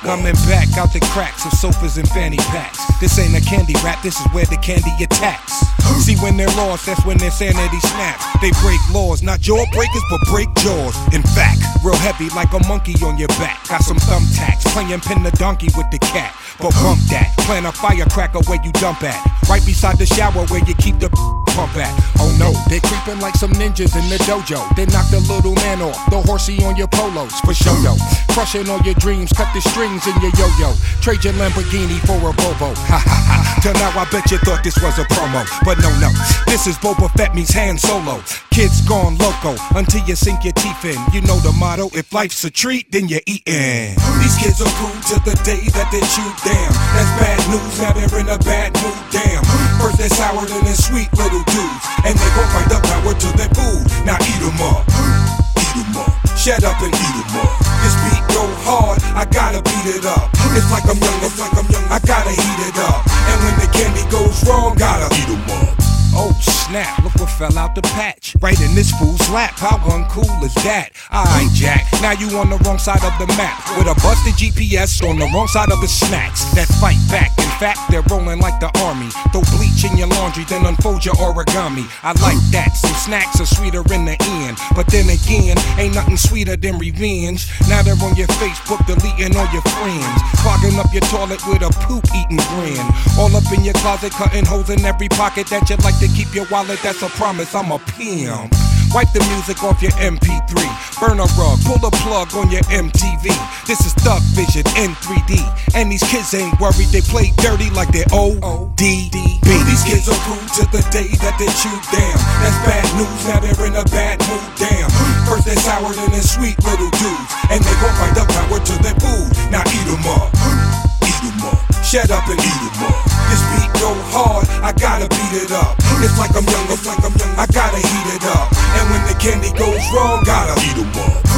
Coming back out the cracks of sofas and fanny packs. This ain't a candy rap, this is where the candy attacks. See, when they're lost, that's when their sanity snaps. They break laws, not jaw breakers, but break jaws. In fact, real heavy like a monkey on your back. Got some thumbtacks, playing pin the donkey with the cat. But bump that, plant a firecracker where you dump at. Right beside the shower where you keep the pump at. Oh no, they're creeping like some ninjas in the dojo. They knock the little man off, the horsey on your polos, for show yo. Crushing all your dreams, cut the strings in your yo-yo. Trade your Lamborghini for a Volvo. Ha ha ha. Till now I bet you thought this was a promo. But no, this is Boba Fett meets Han Solo. Kids gone loco until you sink your teeth in. You know the motto, if life's a treat, then you're eating. These kids are cool till the day that they shoot down. That's bad news, now they're in a bad mood, damn. First they're sour, then they're sweet little dudes. And they gon' find the power to their food. Now eat 'em up, eat 'em up. Shut up and eat 'em up. This beat go hard, I gotta beat it up. It's like I'm young, I gotta heat it up. And when the candy goes wrong, gotta eat 'em up. Oh snap, look what fell out the patch. Right in this fool's lap, how uncool is that? Alright Jack, now you on the wrong side of the map. With a busted GPS on the wrong side of the snacks that fight back. In fact, they're rolling like the army. Throw bleach in your laundry, then unfold your origami. I like that, some snacks are sweeter in the end. But then again, ain't nothing sweeter than revenge. Now they're on your Facebook, deleting all your friends. Clogging up your toilet with a poop-eating grin. All up in your closet, cutting holes in every pocket that you like to keep your wallet, that's a promise, I'm a pimp. Wipe the music off your MP3. Burn a rug, pull a plug on your MTV. This is Thug Vision in 3D. And these kids ain't worried, they play dirty like they're ODB. These kids are cool till the day that they shoot down. That's bad news, now they're in a bad mood, damn. First they're sour, then they're sweet little dudes. And they gon' find the power to their food. Now eat 'em up, eat 'em up. Shut up and eat 'em up. This beat go hard, I gotta beat it up. It's like I'm young, I gotta heat it up. And when the candy goes wrong, gotta eat 'em up.